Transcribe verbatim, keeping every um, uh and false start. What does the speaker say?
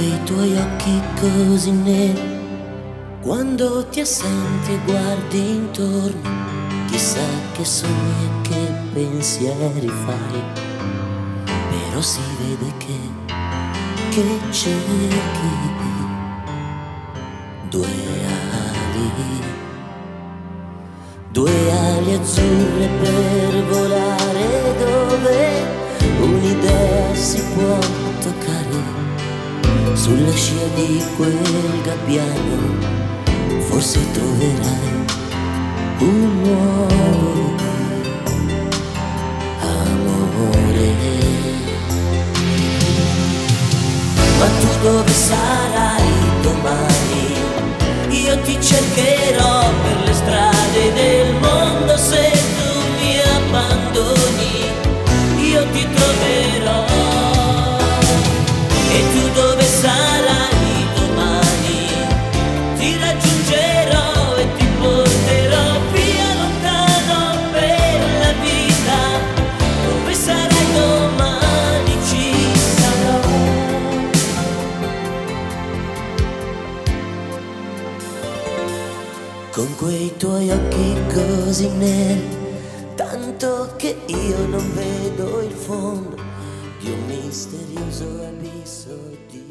quei tuoi occhi così neri, quando ti assenti e guardi intorno, chissà che sogni e che pensieri fai, però si vede che, che cerchi due ali, due ali azzurre per volare, dove un'idea si può toccare, sulla scia di quel gabbiano forse troverai un nuovo amore. Ma tu dove sarai domani? Io ti cercherò per le strade del mondo, se tu mi abbandoni io ti troverò. E tu dove sarai domani? Ti raggiungerò e ti porterò via lontano per la vita. Dove sarai domani ci sarò. Con quei tuoi occhi così neri, tanto che io non vedo il fondo di un misterioso abisso di